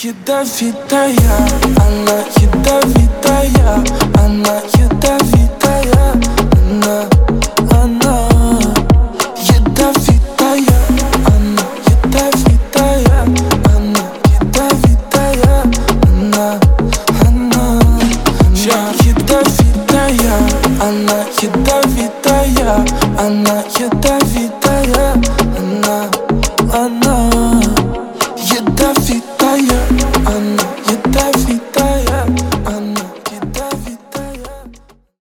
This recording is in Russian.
ядовитая, она ядовитая, она ядовитая, она ядовитая, она ядовитая, она ядовитая, она ядовитая, она ядовитая.